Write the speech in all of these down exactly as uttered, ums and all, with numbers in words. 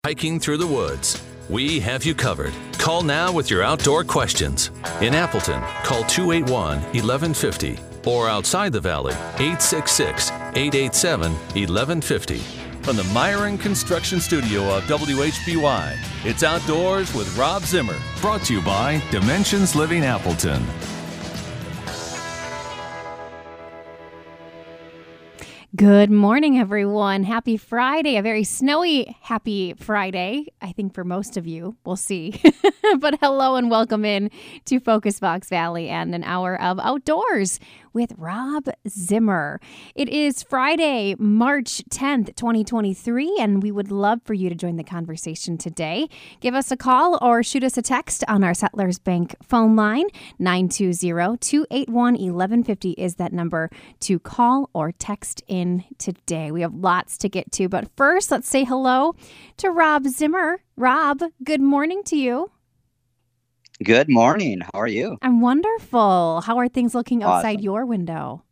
hiking through the woods. We have you covered. Call now with your outdoor questions. In Appleton, call two eight one, one one five zero. Or outside the Valley, eight six six, eight eight seven, one one five zero. From the Myron Construction Studio of W H B Y, it's Outdoors with Rob Zimmer. Brought to you by Dimensions Living Appleton. Good morning, everyone. Happy Friday. A very snowy happy Friday, I think, for most of you. We'll see. But hello and welcome in to Focus Fox Valley and an hour of outdoors with Rob Zimmer. It is Friday, March tenth, twenty twenty-three, and we would love for you to join the conversation today. Give us a call or shoot us a text on our Settlers Bank phone line. nine two zero, two eight one, one one five zero is that number to call or text in today. We have lots to get to, but first, let's say hello to Rob Zimmer. Rob, good morning to you. Good morning. How are you? I'm wonderful. How are things looking outside Awesome. your window?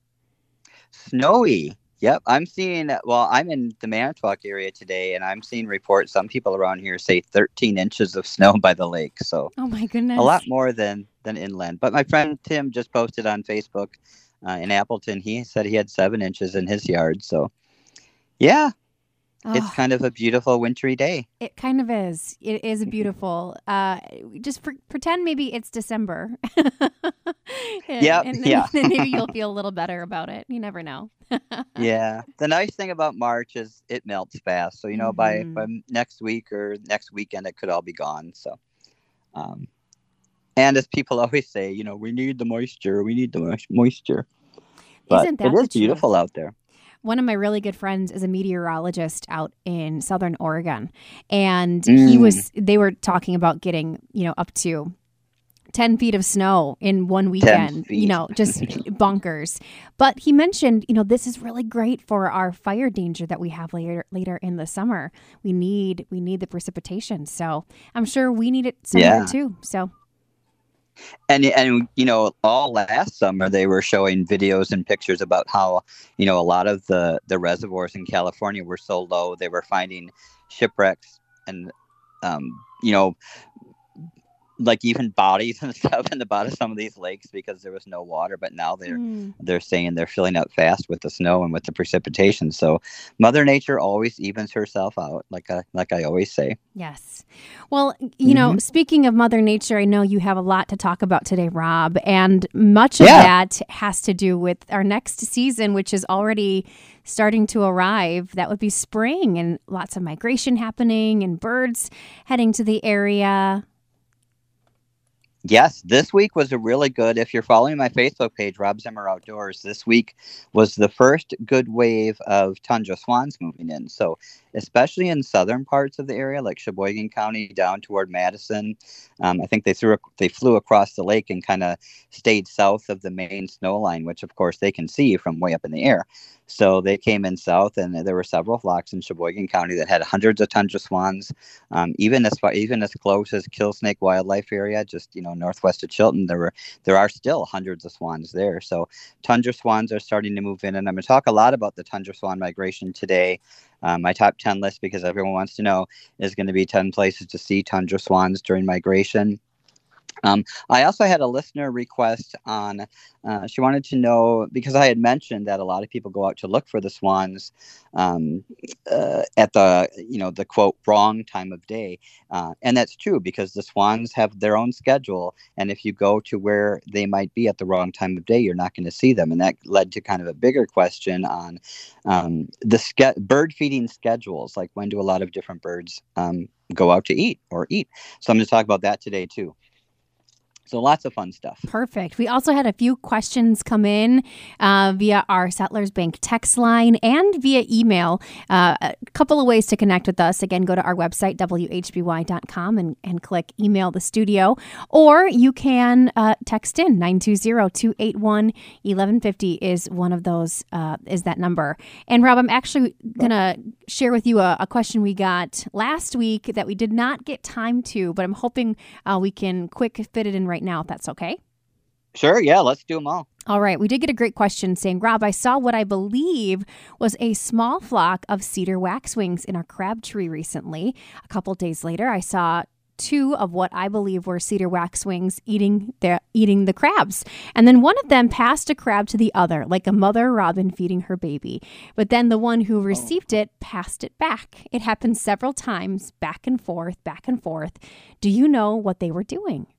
Snowy. Yep. I'm seeing, well, I'm in the Manitowoc area today, and I'm seeing reports. Some people around here say thirteen inches of snow by the lake. So Oh my goodness. a lot more than, than inland. But my friend Tim just posted on Facebook uh, in Appleton. He said he had seven inches in his yard. So, yeah, it's Oh, kind of a beautiful wintry day. it kind of is. It is beautiful. Uh, just pre- pretend maybe it's December. and, Yep, and then, yeah. then maybe you'll feel a little better about it. You never know. Yeah. The nice thing about March is it melts fast. So, you know, by, Mhm. by next week or next weekend, it could all be gone. So, um, and as people always say, you know, we need the moisture. We need the mois- moisture. But Isn't that it the is beautiful truth? out there. One of my really good friends is a meteorologist out in Southern Oregon, and he Mm. was. They were talking about getting, you know, up to ten feet of snow in one weekend, you feet. know, just bonkers. But he mentioned, you know, this is really great for our fire danger that we have later later in the summer. We need we need the precipitation. So I'm sure we need it somewhere Yeah. too. So And, and, you know, all last summer, they were showing videos and pictures about how, you know, a lot of the, the reservoirs in California were so low. They were finding shipwrecks and, um, you know, like even bodies and stuff in the bottom of some of these lakes because there was no water. But now they're mm, they're saying they're filling up fast with the snow and with the precipitation. So Mother Nature always evens herself out, like I like I always say. yes. Well, you know, Mhm. speaking of Mother Nature, I know you have a lot to talk about today, Rob, and much of Yeah. that has to do with our next season, which is already starting to arrive. That would be spring and lots of migration happening and birds heading to the area. Yes, this week was a really good. If you're following my Facebook page, Rob Zimmer Outdoors, this week was the first good wave of tundra swans moving in. So, especially in southern parts of the area, like Sheboygan County down toward Madison, um, I think they threw they flew across the lake and kind of stayed south of the main snow line, which of course they can see from way up in the air. So they came in south, and there were several flocks in Sheboygan County that had hundreds of tundra swans, um, even as far, even as close as Killsnake Wildlife Area, just you know northwest of Chilton. There were there are still hundreds of swans there. So tundra swans are starting to move in, and I'm going to talk a lot about the tundra swan migration today. Um, my top ten list, because everyone wants to know, is going to be ten places to see tundra swans during migration. Um, I also had a listener request on, uh, she wanted to know, because I had mentioned that a lot of people go out to look for the swans um, uh, at the, you know, the quote, wrong time of day. Uh, and that's true because the swans have their own schedule. And if you go to where they might be at the wrong time of day, you're not going to see them. And that led to kind of a bigger question on um, the ske- bird feeding schedules. Like when do a lot of different birds um, go out to eat or eat? So I'm going to talk about that today too. So lots of fun stuff. Perfect. We also had a few questions come in uh, via our Settlers Bank text line and via email. Uh, a couple of ways to connect with us. Again, go to our website, W H B Y dot com, and, and click email the studio. Or you can uh, text in nine two zero, two eight one, one one five zero is one of those, uh, is that number. And Rob, I'm actually going to share with you a, a question we got last week that we did not get time to, but I'm hoping uh, we can quick fit it in right now, if that's okay. Sure. Yeah. Let's do them all. All right. We did get a great question saying, Rob, I saw what I believe was a small flock of cedar waxwings in our crab tree recently. A couple days later, I saw two of what I believe were cedar waxwings eating the, eating the crabs. And then one of them passed a crab to the other, like a mother robin feeding her baby. But then the one who received it passed it back. It happened several times, back and forth, back and forth. Do you know what they were doing?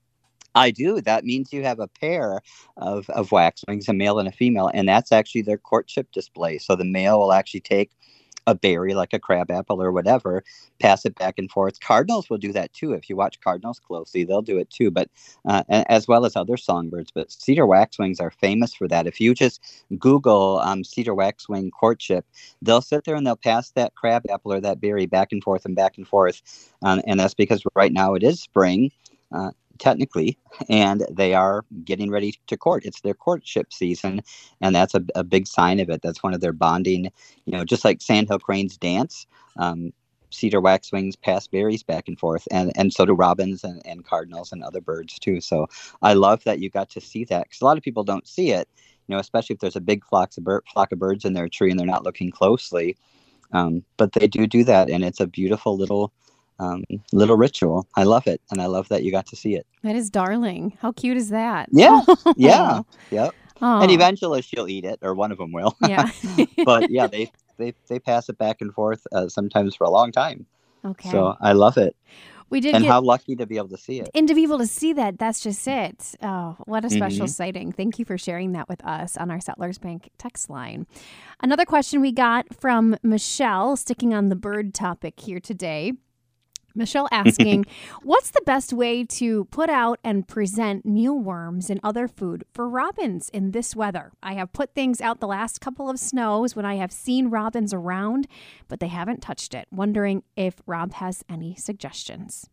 I do. That means you have a pair of, of waxwings, a male and a female, and that's actually their courtship display. So the male will actually take a berry like a crabapple or whatever, pass it back and forth. Cardinals will do that too. If you watch cardinals closely, they'll do it too, but uh, as well as other songbirds. But cedar waxwings are famous for that. If you just Google um, cedar waxwing courtship, they'll sit there and they'll pass that crabapple or that berry back and forth and back and forth. Um, and that's because right now it is spring. Uh, technically, and they are getting ready to court. It's their courtship season, and that's a, a big sign of it. That's one of their bonding, you know, just like sandhill cranes dance, um, cedar waxwings pass berries back and forth, and, and so do robins and, and cardinals and other birds too. So I love that you got to see that, because a lot of people don't see it, you know, especially if there's a big flock of, bir- flock of birds in their tree and they're not looking closely. Um, but they do do that, and it's a beautiful little Um, little ritual. I love it. And I love that you got to see it. That is darling. How cute is that? Yeah. Yeah. Yep. Oh. And eventually she'll eat it, or one of them will. Yeah. But yeah, they, they, they pass it back and forth uh, sometimes for a long time. Okay. So I love it. We did and get, how lucky to be able to see it. And to be able to see that, that's just it. Oh, what a special Mm-hmm. sighting. Thank you for sharing that with us on our Settlers Bank text line. Another question we got from Michelle, sticking on the bird topic here today. Michelle asking, what's the best way to put out and present mealworms and other food for robins in this weather? I have put things out the last couple of snows when I have seen robins around, but they haven't touched it. Wondering if Rob has any suggestions.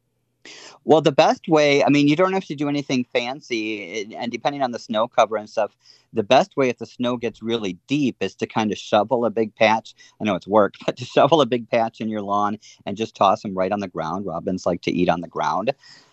Well, the best way, I mean, you don't have to do anything fancy, and depending on the snow cover and stuff, the best way if the snow gets really deep is to kind of shovel a big patch. I know it's work, but to shovel a big patch in your lawn and just toss them right on the ground. Robins like to eat on the ground.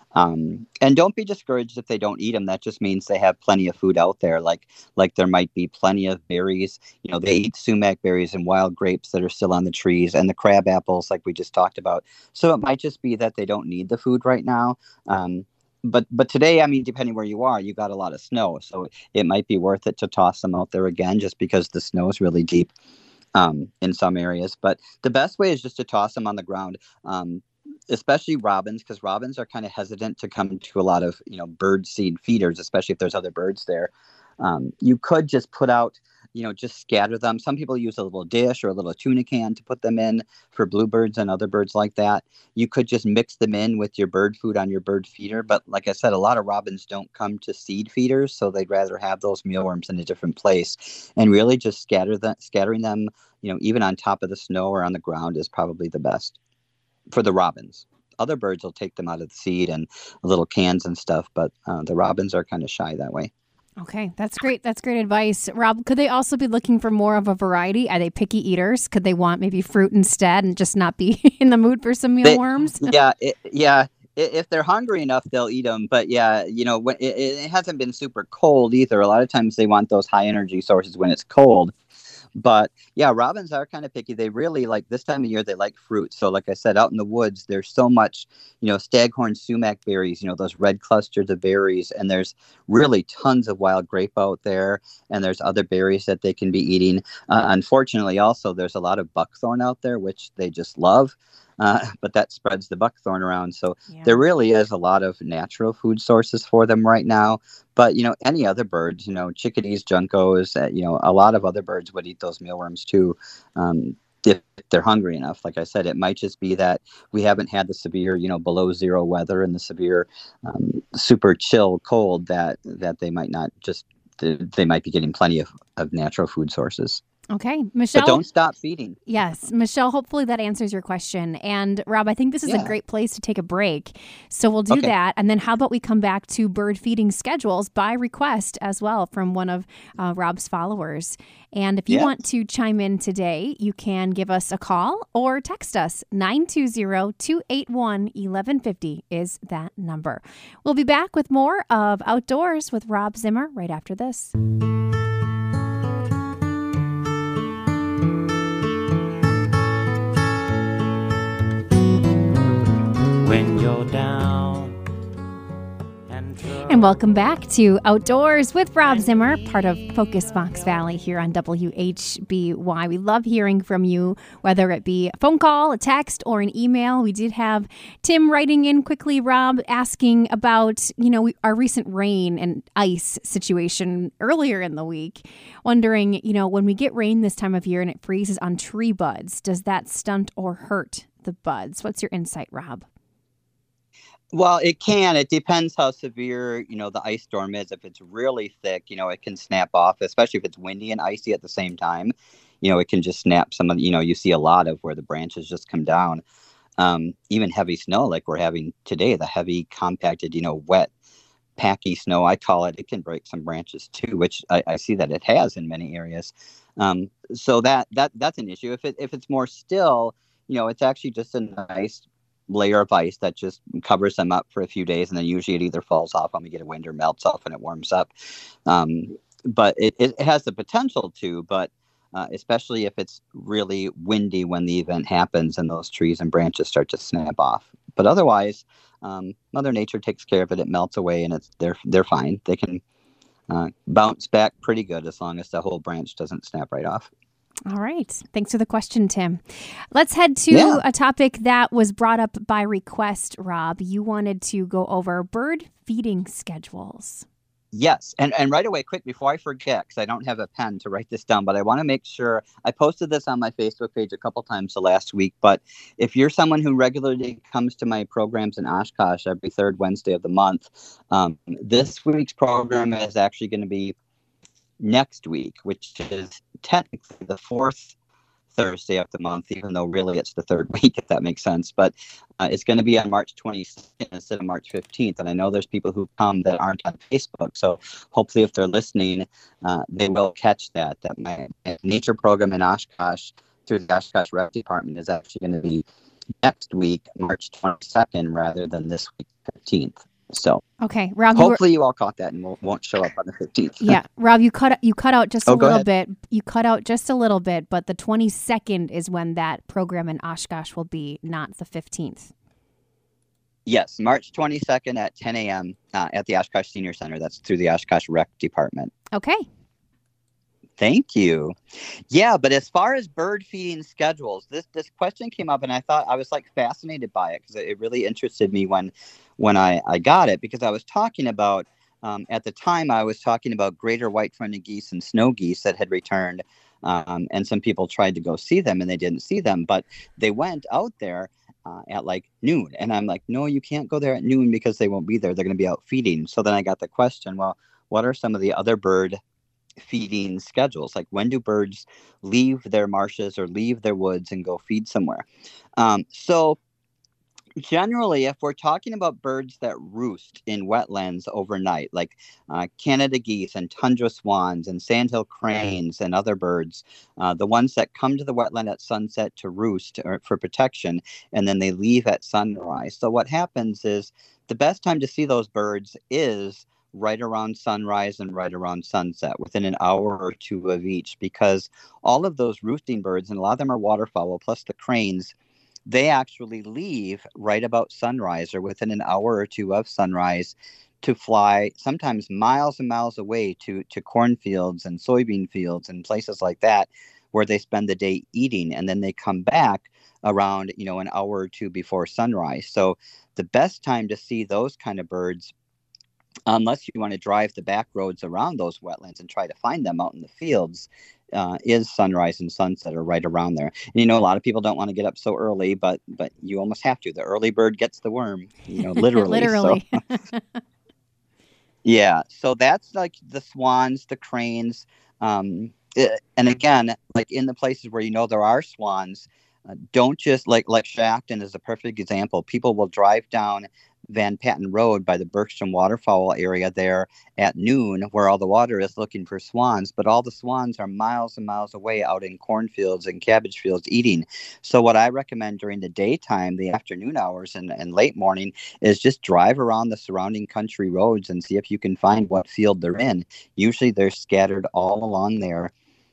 Um, and don't be discouraged if they don't eat them. That just means they have plenty of food out there. Like, like there might be plenty of berries. You know, they eat sumac berries and wild grapes that are still on the trees, and the crab apples, like we just talked about. So it might just be that they don't need the food right now. Um, but, but today, I mean, depending where you are, you got a lot of snow. So it might be worth it to toss them out there again, just because the snow is really deep, um, in some areas. But the best way is just to toss them on the ground. Um, especially robins, because robins are kind of hesitant to come to a lot of, you know, bird seed feeders, especially if there's other birds there. Um, you could just put out, you know, just scatter them. Some people use a little dish or a little tuna can to put them in for bluebirds and other birds like that. You could just mix them in with your bird food on your bird feeder. But like I said, a lot of robins don't come to seed feeders, so they'd rather have those mealworms in a different place. And really just scatter them, scattering them, you know, even on top of the snow or on the ground is probably the best for the robins. Other birds will take them out of the seed and little cans and stuff, but uh, the robins are kind of shy that way. Okay, that's great. That's great advice. Rob, could they also be looking for more of a variety? Are they picky eaters? Could they want maybe fruit instead and just not be in the mood for some mealworms? They, yeah, it, yeah. If they're hungry enough, they'll eat them. But yeah, you know, when it, it hasn't been super cold either. A lot of times they want those high energy sources when it's cold. But yeah, robins are kind of picky. They really like this time of year, they like fruit. So like I said, out in the woods, there's so much, you know, staghorn sumac berries, you know, those red clusters of berries. And there's really tons of wild grape out there. And there's other berries that they can be eating. Uh, unfortunately, also, there's a lot of buckthorn out there, which they just love. Uh, but that spreads the buckthorn around. So yeah. There really is a lot of natural food sources for them right now. But, you know, any other birds, you know, chickadees, juncos, uh, you know, a lot of other birds would eat those mealworms too. Um, if they're hungry enough. Like I said, it might just be that we haven't had the severe, you know, below zero weather and the severe, um, super chill cold that, that they might not just, they might be getting plenty of, of natural food sources. Okay, Michelle. But don't stop feeding. Yes, Michelle, hopefully that answers your question. And Rob, I think this is Yeah. a great place to take a break. So we'll do Okay. that. And then how about we come back to bird feeding schedules by request as well from one of uh, Rob's followers. And if you Yeah. want to chime in today, you can give us a call or text us. nine two zero, two eight one, one one five zero is that number. We'll be back with more of Outdoors with Rob Zimmer right after this. When you're down and And welcome back to Outdoors with Rob Zimmer, part of Focus Fox Valley here on W H B Y. We love hearing from you, whether it be a phone call, a text, or an email. We did have Tim writing in quickly, Rob, asking about, you know, our recent rain and ice situation earlier in the week, wondering, you know, when we get rain this time of year and it freezes on tree buds, does that stunt or hurt the buds? What's your insight, Rob? Well, it can. It depends how severe, you know, the ice storm is. If it's really thick, you know, it can snap off, especially if it's windy and icy at the same time. You know, it can just snap some of, you know, you see a lot of where the branches just come down. Um, even heavy snow like we're having today, the heavy compacted, you know, wet, packy snow, I call it, it can break some branches too, which I, I see that it has in many areas. Um, so that that that's an issue. If it if it's more still, you know, it's actually just a nice layer of ice that just covers them up for a few days, and then usually it either falls off when we get a wind or melts off and it warms up. Um, but it, it has the potential to, but uh, especially if it's really windy when the event happens and those trees and branches start to snap off. But otherwise, um, Mother Nature takes care of it. It melts away, and it's they're they're fine. They can uh, bounce back pretty good as long as the whole branch doesn't snap right off. All right. Thanks for the question, Tim. Let's head to Yeah. a topic that was brought up by request, Rob. You wanted to go over bird feeding schedules. Yes. And and right away, quick, before I forget, because I don't have a pen to write this down, but I want to make sure I posted this on my Facebook page a couple times the last week. But if you're someone who regularly comes to my programs in Oshkosh every third Wednesday of the month, um, this week's program is actually going to be next week, which is technically the fourth Thursday of the month, even though really it's the third week, if that makes sense. But uh, it's going to be on March twenty-second instead of March fifteenth. And I know there's people who come that aren't on Facebook. So hopefully if they're listening, uh, they will catch that, that my nature program in Oshkosh through the Oshkosh Rec Department is actually going to be next week, March twenty-second, rather than this week, fifteenth. So Okay, Rob. You were, hopefully you all caught that and won't, won't show up on the fifteenth. yeah, Rob, you cut you cut out just a Oh, go little ahead. bit. You cut out just a little bit, but the twenty-second is when that program in Oshkosh will be, not the fifteenth. Yes, March twenty-second at ten a.m. Uh, at the Oshkosh Senior Center. That's through the Oshkosh Rec Department. Okay. Thank you. Yeah, but as far as bird feeding schedules, this this question came up, and I thought I was like fascinated by it because it really interested me when when I, I got it, because I was talking about um, at the time I was talking about greater white-fronted geese and snow geese that had returned, um, and some people tried to go see them and they didn't see them, but they went out there uh, at like noon, and I'm like, no, you can't go there at noon because they won't be there. They're going to be out feeding. So then I got the question, well, what are some of the other bird feeding schedules? Like, when do birds leave their marshes or leave their woods and go feed somewhere? Um, so generally, if we're talking about birds that roost in wetlands overnight, like uh, Canada geese and tundra swans and sandhill cranes and other birds, uh, the ones that come to the wetland at sunset to roost or for protection, and then they leave at sunrise. So what happens is the best time to see those birds is right around sunrise and right around sunset, within an hour or two of each, because all of those roosting birds, and a lot of them are waterfowl, plus the cranes, they actually leave right about sunrise or within an hour or two of sunrise to fly sometimes miles and miles away to, to cornfields and soybean fields and places like that, where they spend the day eating, and then they come back around, you know, an hour or two before sunrise. So the best time to see those kind of birds, unless you want to drive the back roads around those wetlands and try to find them out in the fields, uh, is sunrise and sunset are right around there. And, you know, a lot of people don't want to get up so early, but but you almost have to. The early bird gets the worm, you know, literally. Literally. So, yeah. So that's like the swans, the cranes, um, uh, and again, like in the places where you know there are swans, uh, don't just like like Shafton is a perfect example. People will drive down Van Patten Road by the Bergstrom waterfowl area there at noon, where all the water is, looking for swans, but all the swans are miles and miles away out in cornfields and cabbage fields eating. So what I recommend during the daytime, the afternoon hours and, and late morning, is just drive around the surrounding country roads and see if you can find what field they're in. Usually they're scattered all along there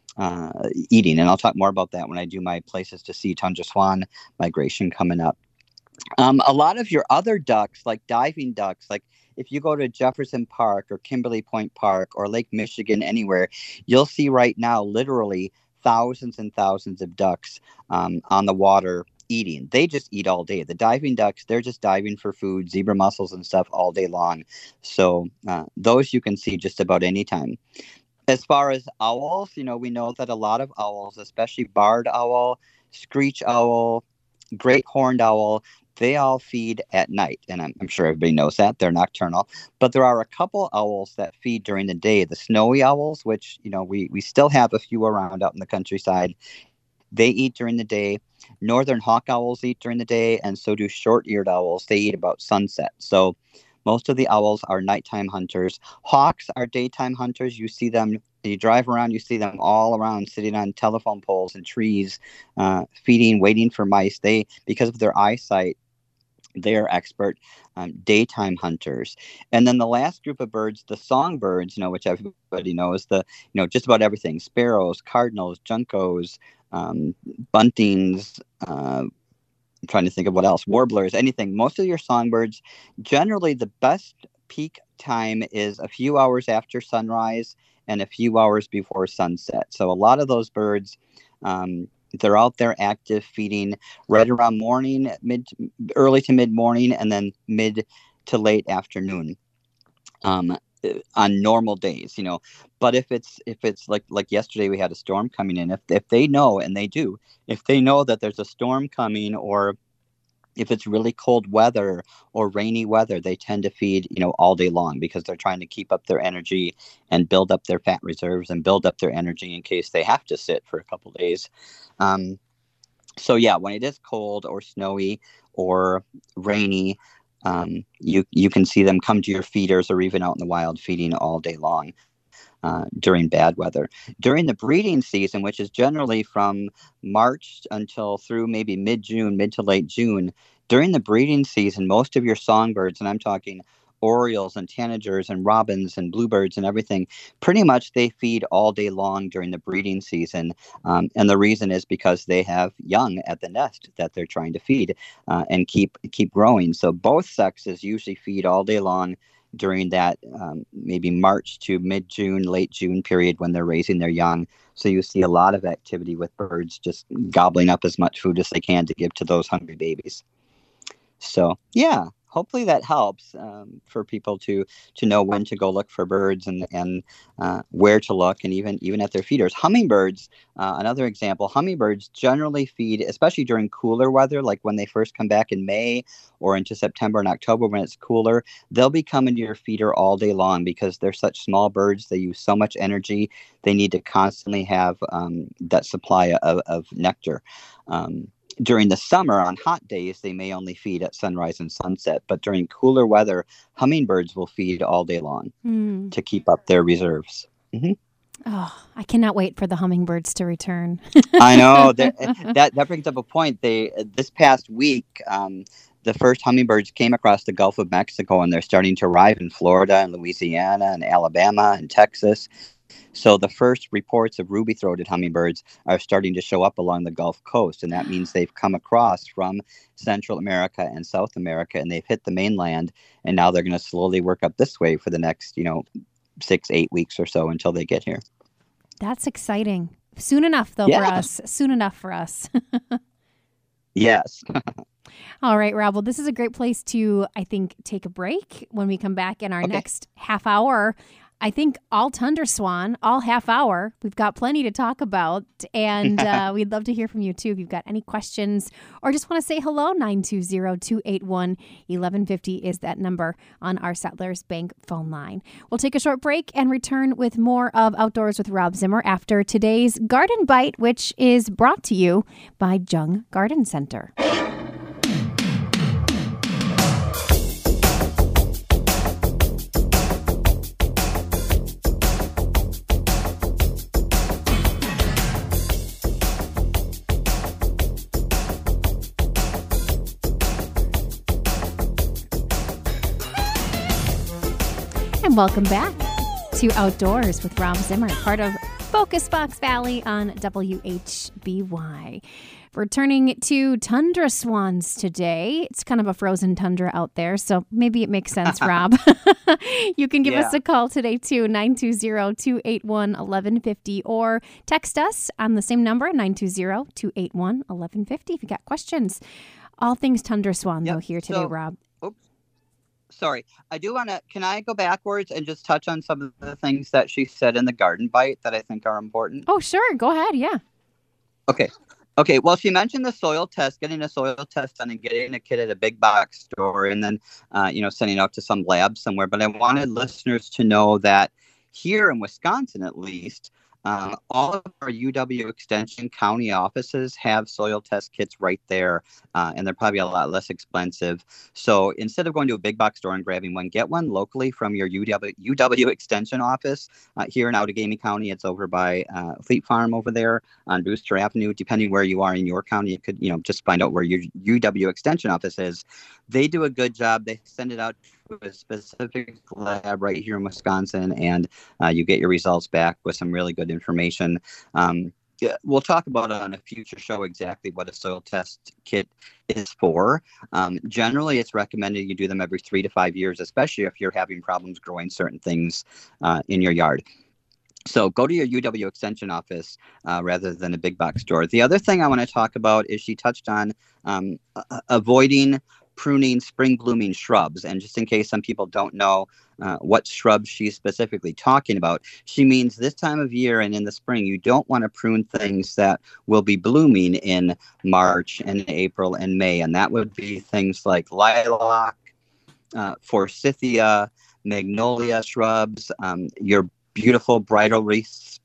uh, eating, and I'll talk more about that when I do my places to see tundra swan migration coming up. Um, a lot of your other ducks, like diving ducks, like if you go to Jefferson Park or Kimberly Point Park or Lake Michigan, anywhere, you'll see right now literally thousands and thousands of ducks um, on the water eating. They just eat all day. The diving ducks, they're just diving for food, zebra mussels and stuff all day long. So uh, those you can see just about any time. As far as owls, you know, we know that a lot of owls, especially barred owl, screech owl, great horned owl, they all feed at night, and I'm, I'm sure everybody knows that. They're nocturnal. But there are a couple owls that feed during the day. The snowy owls, which, you know, we, we still have a few around out in the countryside. They eat during the day. Northern hawk owls eat during the day, and so do short-eared owls. They eat about sunset. So most of the owls are nighttime hunters. Hawks are daytime hunters. You see them, you drive around, you see them all around sitting on telephone poles and trees, uh, feeding, waiting for mice. They, because of their eyesight, they are expert um, daytime hunters. And then the last group of birds, the songbirds, you know, which everybody knows, the, you know, just about everything, sparrows, cardinals, juncos, um, buntings, uh, I'm trying to think of what else, warblers, anything. Most of your songbirds, generally the best peak time is a few hours after sunrise and a few hours before sunset. So a lot of those birds, um, they're out there active, feeding right around morning, mid, early to mid morning, and then mid to late afternoon. Um, on normal days, you know, but if it's if it's like like yesterday, we had a storm coming in. If if they know, and they do, if they know that there's a storm coming, or if it's really cold weather or rainy weather, they tend to feed, you know, all day long, because they're trying to keep up their energy and build up their fat reserves and build up their energy in case they have to sit for a couple days. Um, so yeah, when it is cold or snowy or rainy, um, you you can see them come to your feeders or even out in the wild feeding all day long. Uh, during bad weather. During the breeding season, which is generally from March until through maybe mid-June, mid to late June, during the breeding season, most of your songbirds, and I'm talking orioles and tanagers and robins and bluebirds and everything, pretty much they feed all day long during the breeding season. Um, and the reason is because they have young at the nest that they're trying to feed uh, and keep keep growing. So both sexes usually feed all day long during that um, maybe March to mid-June, late June period when they're raising their young. So you see a lot of activity with birds just gobbling up as much food as they can to give to those hungry babies. So, yeah, hopefully that helps um, for people to to know when to go look for birds and and uh, where to look, and even even at their feeders. Hummingbirds, uh, another example. Hummingbirds generally feed, especially during cooler weather, like when they first come back in May or into September and October when it's cooler. They'll be coming to your feeder all day long because they're such small birds. They use so much energy. They need to constantly have um, that supply of, of nectar. Um, During the summer, on hot days, they may only feed at sunrise and sunset. But during cooler weather, hummingbirds will feed all day long mm. to keep up their reserves. Mm-hmm. Oh, I cannot wait for the hummingbirds to return. I know. That, that that brings up a point. They This past week, um, the first hummingbirds came across the Gulf of Mexico, and they're starting to arrive in Florida and Louisiana and Alabama and Texas. So the first reports of ruby-throated hummingbirds are starting to show up along the Gulf Coast, and that means they've come across from Central America and South America, and they've hit the mainland, and now they're going to slowly work up this way for the next, you know, six, eight weeks or so until they get here. That's exciting. Soon enough, though, yeah. for us. Soon enough for us. Yes. All right, Rob. Well, this is a great place to, I think, take a break. When we come back in our okay. next half hour, I think all Tundra Swan, all half hour. We've got plenty to talk about. And uh, we'd love to hear from you, too. If you've got any questions or just want to say hello, nine two zero, two eight one, one one five zero is that number on our Settlers Bank phone line. We'll take a short break and return with more of Outdoors with Rob Zimmer after today's Garden Bite, which is brought to you by Jung Garden Center. And welcome back to Outdoors with Rob Zimmer, part of Focus Fox Valley on W H B Y. We're turning to tundra swans today. It's kind of a frozen tundra out there, so maybe it makes sense, Rob. You can give yeah. us a call today, too, nine two zero, two eight one, one one five zero, or text us on the same number, nine two zero, two eight one, one one five zero if you got questions. All things tundra swan, yep. though, here today, so, Rob. Oops. Sorry, I do want to, can I go backwards and just touch on some of the things that she said in the Garden Bite that I think are important? Oh, sure. Go ahead. Yeah. Okay. Okay. Well, she mentioned the soil test, getting a soil test done and getting a kit at a big box store and then, uh, you know, sending out to some lab somewhere. But I wanted listeners to know that here in Wisconsin, at least, Um, all of our U W Extension county offices have soil test kits right there, uh, and they're probably a lot less expensive. So instead of going to a big box store and grabbing one, get one locally from your U W, U W Extension office uh, here in Outagamie County. It's over by uh, Fleet Farm over there on Brewster Avenue. Depending where you are in your county, you could, you know, just find out where your U W Extension office is. They do a good job. They send it out to a specific lab right here in Wisconsin, and uh, you get your results back with some really good information. Um, yeah, we'll talk about it on a future show exactly what a soil test kit is for. Um, generally, it's recommended you do them every three to five years, especially if you're having problems growing certain things uh, in your yard. So go to your U W Extension office uh, rather than a big box store. The other thing I want to talk about is she touched on um, uh, avoiding pruning spring blooming shrubs. And just in case some people don't know uh, what shrubs she's specifically talking about, she means this time of year and in the spring, you don't want to prune things that will be blooming in March and April and May. And that would be things like lilac, uh, forsythia, magnolia shrubs, um, your beautiful bridal wreaths,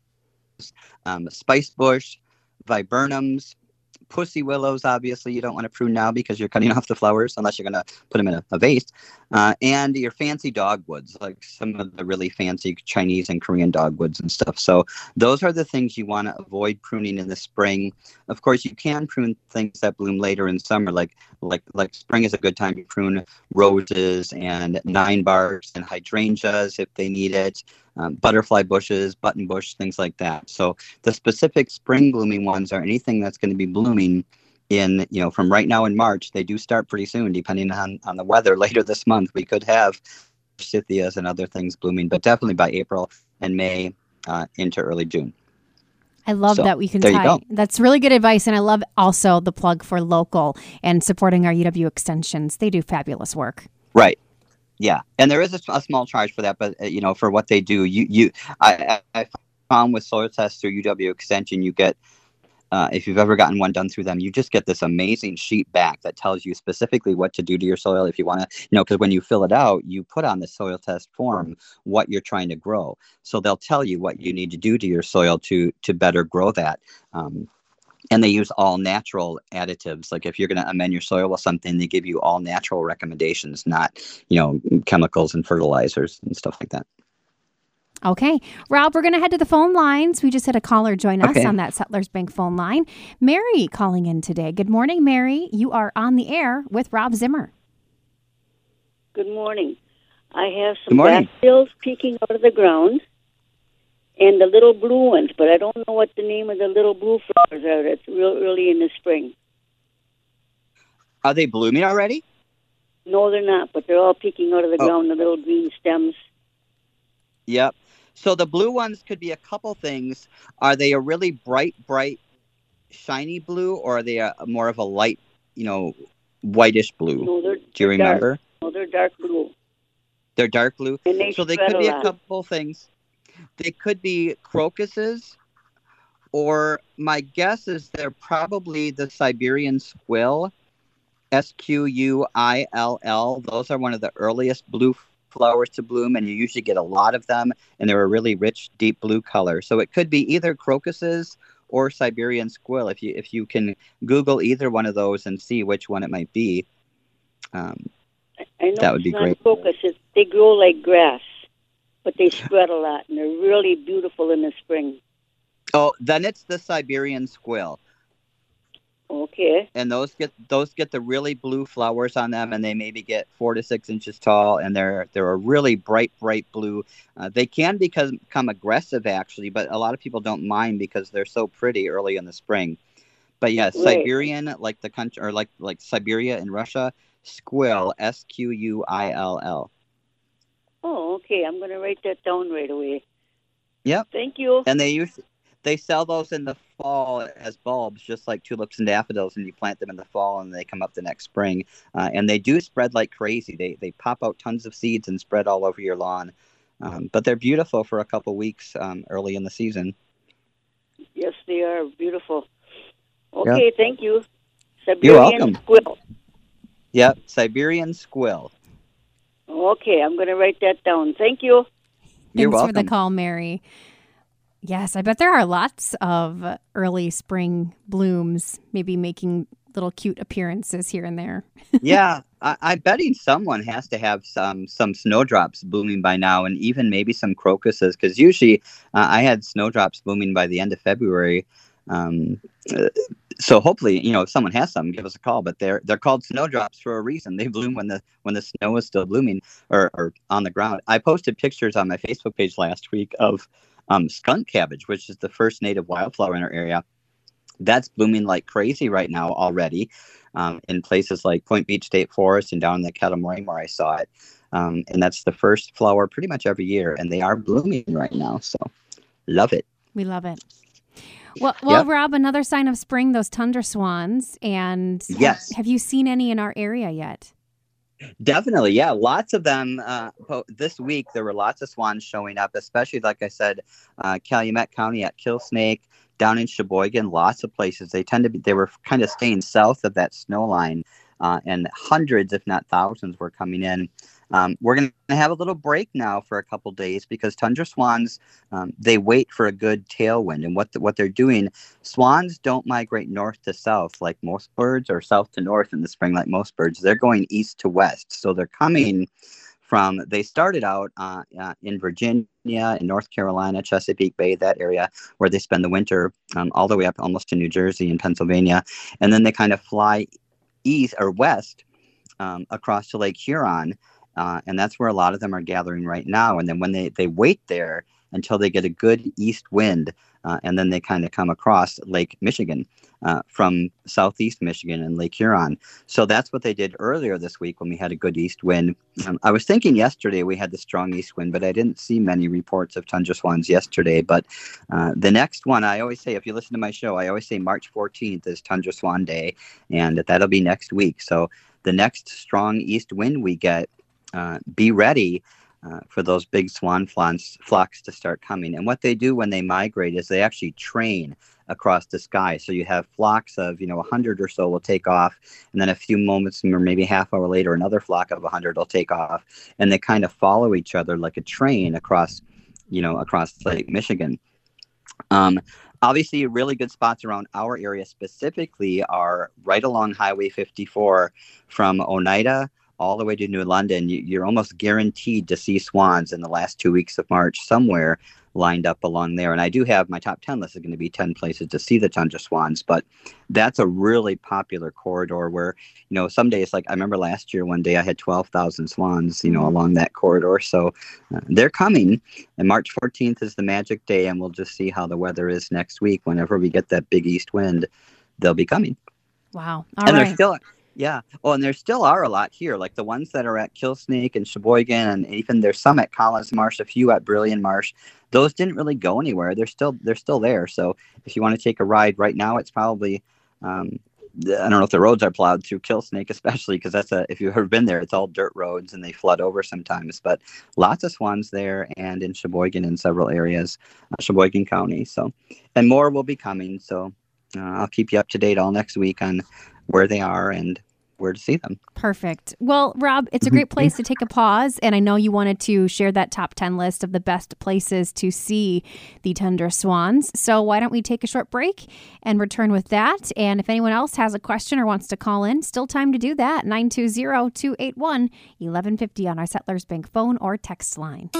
um, spice bush, viburnums, pussy willows. Obviously you don't want to prune now because you're cutting off the flowers unless you're going to put them in a, a vase, uh, and your fancy dogwoods, like some of the really fancy Chinese and Korean dogwoods and stuff. So those are the things you want to avoid pruning in the spring. Of course, you can prune things that bloom later in summer, like like like spring is a good time to prune roses and nine barks and hydrangeas if they need it. Um, butterfly bushes, button bush, things like that. So the specific spring blooming ones are anything that's going to be blooming in, you know, from right now in March. They do start pretty soon, depending on, on the weather. Later this month, we could have forsythias and other things blooming, but definitely by April and May uh, into early June. I love so, that we can there tie. You go. That's really good advice. And I love also the plug for local and supporting our U W extensions. They do fabulous work. Right. Yeah, and there is a, a small charge for that, but uh, you know, for what they do, you you I, I found with soil tests through U W Extension, you get uh, if you've ever gotten one done through them, you just get this amazing sheet back that tells you specifically what to do to your soil if you want to, you know, because when you fill it out, you put on the soil test form what you're trying to grow, so they'll tell you what you need to do to your soil to to better grow that. Um, And they use all natural additives. Like if you're going to amend your soil with something, they give you all natural recommendations, not, you know, chemicals and fertilizers and stuff like that. Okay. Rob, we're going to head to the phone lines. We just had a caller join us okay. on that Settlers Bank phone line. Mary calling in today. Good morning, Mary. You are on the air with Rob Zimmer. Good morning. I have some daffodils peeking out of the ground. And the little blue ones, but I don't know what the name of the little blue flowers are. That's real early in the spring. Are they blooming already? No, they're not, but they're all peeking out of the oh. ground, the little green stems. Yep. So the blue ones could be a couple things. Are they a really bright, bright, shiny blue, or are they a, more of a light, you know, whitish blue? No, they're, Do you they're remember? Dark. No, they're dark blue. They're dark blue. And they so they spread could a be a lot. couple things. They could be crocuses, or my guess is they're probably the Siberian squill, S Q U I L L. Those are one of the earliest blue flowers to bloom, and you usually get a lot of them, and they're a really rich, deep blue color. So it could be either crocuses or Siberian squill. If you if you can Google either one of those and see which one it might be, um, I know that would it's be not great. crocus. It's, they grow like grass, but they spread a lot, and they're really beautiful in the spring. Oh, then it's the Siberian squill. Okay. And those get those get the really blue flowers on them, and they maybe get four to six inches tall, and they're they're a really bright, bright blue. Uh, they can become, become aggressive, actually, but a lot of people don't mind because they're so pretty early in the spring. But yeah, Right. Siberian, like the country, or like like Siberia in Russia, squill, S Q U I L L. Oh, okay. I'm going to write that down right away. Yep. Thank you. And they use they sell those in the fall as bulbs, just like tulips and daffodils, and you plant them in the fall, and they come up the next spring. Uh, and they do spread like crazy. They they pop out tons of seeds and spread all over your lawn. Um, but they're beautiful for a couple weeks um, early in the season. Yes, they are beautiful. Okay, yep. Thank you. Siberian You're welcome. Squill. Yep, Siberian squill. Okay, I'm going to write that down. Thank you. You're Thanks welcome. for the call, Mary. Yes, I bet there are lots of early spring blooms, maybe making little cute appearances here and there. Yeah, I, I'm betting someone has to have some some snowdrops blooming by now, and even maybe some crocuses, because usually uh, I had snowdrops blooming by the end of February. Um, uh, so hopefully, you know, if someone has some, give us a call. But they're they're called snowdrops for a reason. They bloom when the when the snow is still blooming or, or on the ground. I posted pictures on my Facebook page last week of um, skunk cabbage, which is the first native wildflower in our area. That's blooming like crazy right now already, um, in places like Point Beach State Forest and down in the Kettle Moraine where I saw it. Um, and that's the first flower pretty much every year, and they are blooming right now. So love it. We love it. Well, well, Yep. Rob, another sign of spring, those tundra swans. And Yes. have you seen any in our area yet? Definitely, yeah. Lots of them. Uh, po- this week, there were lots of swans showing up, especially, like I said, uh, Calumet County at Killsnake, down in Sheboygan, lots of places. They tend to be, they were kind of staying south of that snow line, uh, and hundreds, if not thousands, were coming in. Um, we're going to have a little break now for a couple days because tundra swans, um, they wait for a good tailwind. And what the, what they're doing, swans don't migrate north to south like most birds, or south to north in the spring like most birds. They're going east to west. So they're coming from, they started out uh, uh, in Virginia, in North Carolina, Chesapeake Bay, that area where they spend the winter, um, all the way up almost to New Jersey and Pennsylvania. And then they kind of fly east or west um, across to Lake Huron. Uh, and that's where a lot of them are gathering right now. And then when they, they wait there until they get a good east wind, uh, and then they kind of come across Lake Michigan uh, from southeast Michigan and Lake Huron. So that's what they did earlier this week when we had a good east wind. Um, I was thinking yesterday we had the strong east wind, but I didn't see many reports of tundra swans yesterday. But uh, the next one, I always say, if you listen to my show, I always say March fourteenth is Tundra Swan Day, and that'll be next week. So the next strong east wind we get, Uh, be ready uh, for those big swan flocks, flocks to start coming. And what they do when they migrate is they actually train across the sky. So you have flocks of, you know, a hundred or so will take off, and then a few moments or maybe half hour later, another flock of a hundred will take off, and they kind of follow each other like a train across, you know, across Lake Michigan. Um, Obviously, really good spots around our area specifically are right along Highway fifty-four from Oneida all the way to New London. You, you're almost guaranteed to see swans in the last two weeks of March somewhere lined up along there. And I do have my top ten list is going to be ten places to see the tundra swans, but that's a really popular corridor where, you know, some days, like I remember last year, one day I had twelve thousand swans, you know, mm-hmm. along that corridor. So uh, they're coming, and March fourteenth is the magic day, and we'll just see how the weather is next week. Whenever we get that big east wind, they'll be coming. Wow. All and right. they're still, yeah. Oh, and there still are a lot here, like the ones that are at Killsnake and Sheboygan, and even there's some at Collins Marsh, a few at Brillion Marsh. Those didn't really go anywhere. They're still they're still there. So if you want to take a ride right now, it's probably um, I don't know if the roads are plowed through Kill Snake, especially because that's a, if you've ever been there, it's all dirt roads and they flood over sometimes, but lots of swans there and in Sheboygan in several areas, uh, Sheboygan County. So, and more will be coming. So uh, I'll keep you up to date all next week on where they are and where to see them. Perfect. Well, Rob, it's a great place to take a pause. And I know you wanted to share that top ten list of the best places to see the tundra swans. So why don't we take a short break and return with that? And if anyone else has a question or wants to call in, still time to do that. nine two zero, two eight one, one one five zero on our Settlers Bank phone or text line.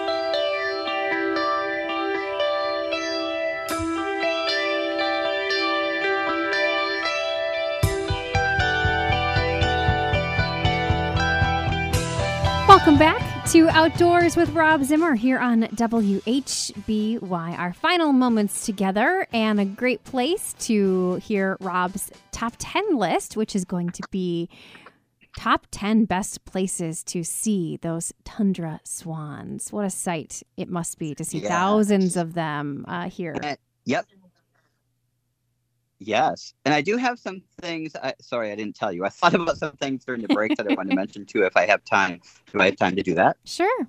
Welcome back to Outdoors with Rob Zimmer here on W H B Y. Our final moments together and a great place to hear Rob's top ten list, which is going to be top ten best places to see those tundra swans. What a sight it must be to see yeah. thousands of them uh, here. Uh, yep. Yes. And I do have some things. I, sorry, I didn't tell you. I thought about some things during the break that I want to mention too, if I have time. Do I have time to do that? Sure.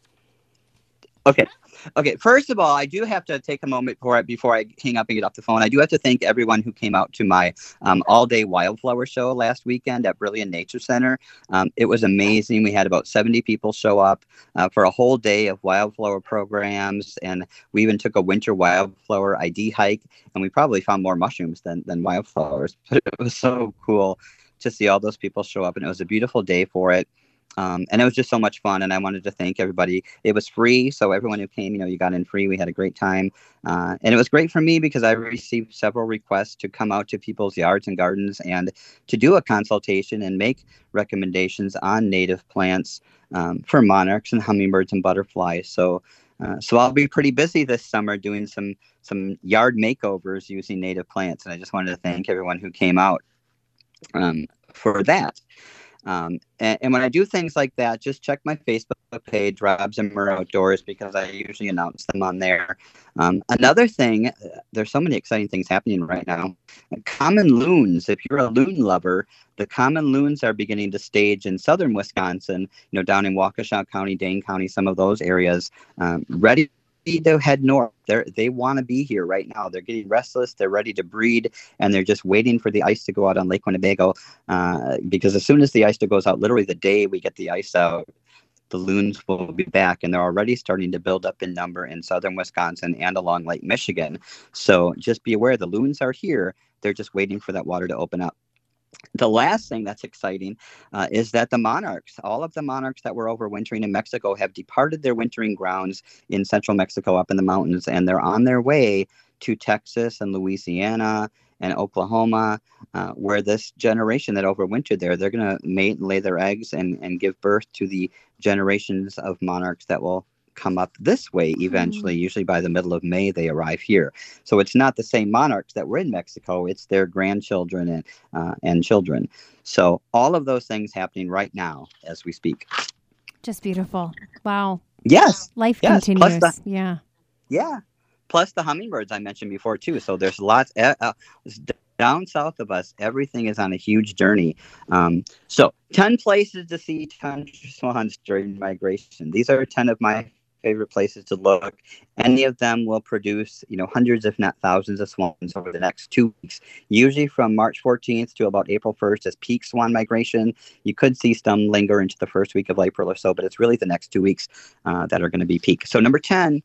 Okay. Okay. First of all, I do have to take a moment for it before I hang up and get off the phone. I do have to thank everyone who came out to my um, all-day wildflower show last weekend at Brilliant Nature Center. Um, it was amazing. We had about seventy people show up uh, for a whole day of wildflower programs, and we even took a winter wildflower I D hike, and we probably found more mushrooms than, than wildflowers. But it was so cool to see all those people show up, and it was a beautiful day for it. Um, and it was just so much fun, and I wanted to thank everybody. It was free, so everyone who came, you know, you got in free. We had a great time, uh, and it was great for me because I received several requests to come out to people's yards and gardens and to do a consultation and make recommendations on native plants um, for monarchs and hummingbirds and butterflies. So, uh, so I'll be pretty busy this summer doing some some yard makeovers using native plants, and I just wanted to thank everyone who came out um, for that. Um, and, and when I do things like that, just check my Facebook page, Rob Zimmer Outdoors, because I usually announce them on there. Um, another thing, there's so many exciting things happening right now. Common loons, if you're a loon lover, the common loons are beginning to stage in southern Wisconsin, you know, down in Waukesha County, Dane County, some of those areas, um, ready to head north. They're, they want to be here right now. They're getting restless. They're ready to breed, and they're just waiting for the ice to go out on Lake Winnebago. Uh, because as soon as the ice goes out, literally the day we get the ice out, the loons will be back, and they're already starting to build up in number in southern Wisconsin and along Lake Michigan. So just be aware the loons are here. They're just waiting for that water to open up. The last thing that's exciting uh, is that the monarchs, all of the monarchs that were overwintering in Mexico have departed their wintering grounds in central Mexico up in the mountains, and they're on their way to Texas and Louisiana and Oklahoma, uh, where this generation that overwintered there, they're going to mate and lay their eggs and, and give birth to the generations of monarchs that will come up this way eventually. Mm. Usually by the middle of May they arrive here. So it's not the same monarchs that were in Mexico, it's their grandchildren and uh, and children. So all of those things happening right now as we speak. Just beautiful. Wow. Yes. Life yes. continues. Plus the, yeah. Yeah. Plus the hummingbirds I mentioned before too. So there's lots uh, uh, down south of us, everything is on a huge journey. Um, so ten places to see tundra swans during migration. These are ten of my favorite places to look. Any of them will produce, you know, hundreds, if not thousands of swans over the next two weeks, usually from March fourteenth to about April first as peak swan migration. You could see some linger into the first week of April or so, but it's really the next two weeks uh, that are going to be peak. So number ten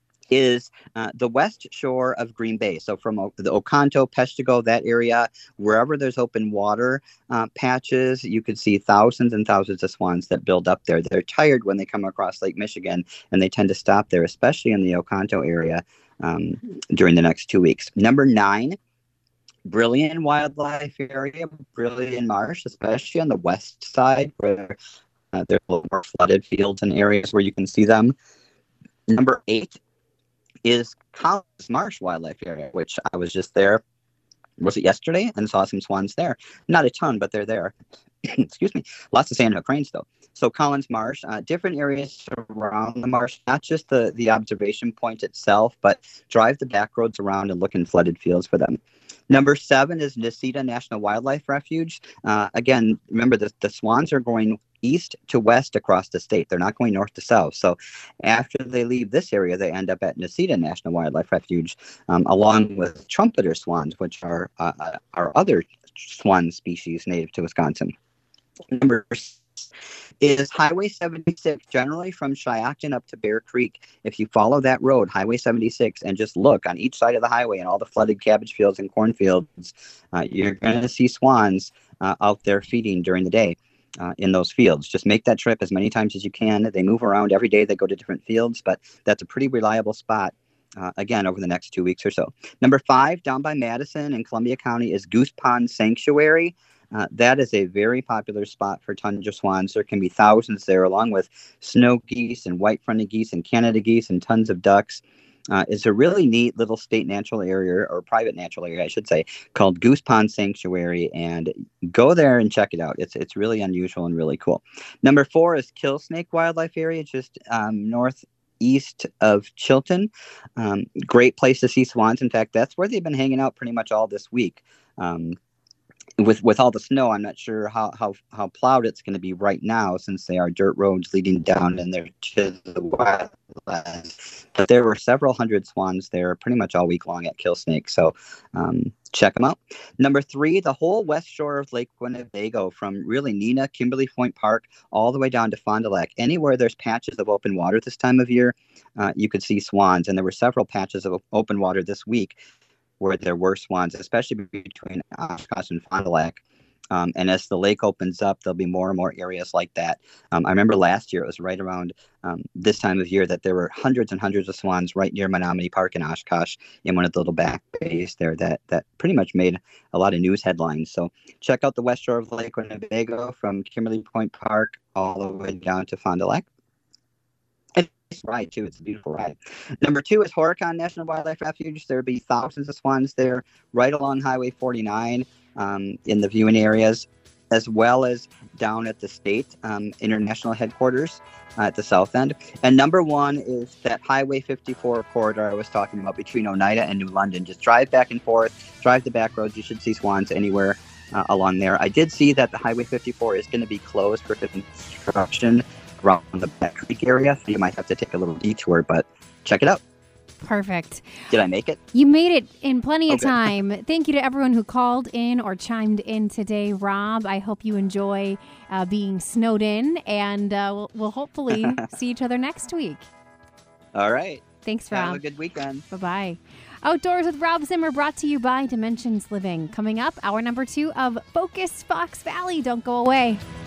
is uh, the west shore of Green Bay. So from o- the Oconto, Peshtigo, that area, wherever there's open water uh, patches, you could see thousands and thousands of swans that build up there. They're tired when they come across Lake Michigan, and they tend to stop there, especially in the Oconto area um, during the next two weeks. Number nine, Brilliant Wildlife Area, Brilliant Marsh, especially on the west side where uh, there are a little more flooded fields and areas where you can see them. Number eight is Collins Marsh Wildlife Area, which I was just there, was it yesterday, and saw some swans there. Not a ton, but they're there. Excuse me. Lots of sandhill cranes, though. So Collins Marsh, uh, different areas around the marsh, not just the, the observation point itself, but drive the back roads around and look in flooded fields for them. Number seven is Necedah National Wildlife Refuge. Uh, again, remember the, the swans are going east to west across the state. They're not going north to south. So after they leave this area, they end up at Necedah National Wildlife Refuge, um, along with trumpeter swans, which are uh, are other swan species native to Wisconsin. Number six is Highway seventy-six, generally from Shiocton up to Bear Creek. If you follow that road, Highway seventy-six, and just look on each side of the highway and all the flooded cabbage fields and cornfields, uh, you're going to see swans uh, out there feeding during the day uh, in those fields. Just make that trip as many times as you can. They move around every day. They go to different fields, but that's a pretty reliable spot. Uh, again, over the next two weeks or so. Number five, down by Madison in Columbia County, is Goose Pond Sanctuary. Uh, that is a very popular spot for tundra swans. There can be thousands there, along with snow geese and white-fronted geese and Canada geese and tons of ducks. Uh, it's a really neat little state natural area, or private natural area, I should say, called Goose Pond Sanctuary, and go there and check it out. It's it's really unusual and really cool. Number four is Kill Snake Wildlife Area, just um, north east of Chilton. Um, great place to see swans. In fact, that's where they've been hanging out pretty much all this week. Um, with with all the snow, I'm not sure how how, how plowed it's going to be right now, since they are dirt roads leading down in there to the wetlands. But there were several hundred swans there pretty much all week long at Kill Snake. So um, check them out. Number three, the whole west shore of Lake Winnebago, from really Neenah, Kimberly Point Park, all the way down to Fond du Lac. Anywhere there's patches of open water this time of year, uh, you could see swans. And there were several patches of open water this week where there were swans, especially between Oshkosh and Fond du Lac. Um, and as the lake opens up, there'll be more and more areas like that. Um, I remember last year, it was right around um, this time of year, that there were hundreds and hundreds of swans right near Menominee Park in Oshkosh, in one of the little back bays there, that, that pretty much made a lot of news headlines. So check out the west shore of Lake Winnebago, from Kimberly Point Park all the way down to Fond du Lac. It's a ride too. It's a beautiful ride. Number two is Horicon National Wildlife Refuge. There'll be thousands of swans there, right along Highway forty-nine, um, in the viewing areas, as well as down at the state um, international headquarters uh, at the south end. And number one is that Highway fifty-four corridor I was talking about, between Oneida and New London. Just drive back and forth, drive the back roads. You should see swans anywhere uh, along there. I did see that the Highway fifty-four is going to be closed for construction around the Bear Creek area, so you might have to take a little detour, but check it out. Perfect. Did I make it? You made it in plenty of Okay. time. Thank you to everyone who called in or chimed in today, Rob. I hope you enjoy uh, being snowed in, and uh, we'll, we'll hopefully see each other next week. All right. Thanks, Rob. Have a good weekend. Bye-bye. Outdoors with Rob Zimmer, brought to you by Dimensions Living. Coming up, hour number two of Focus Fox Valley. Don't go away.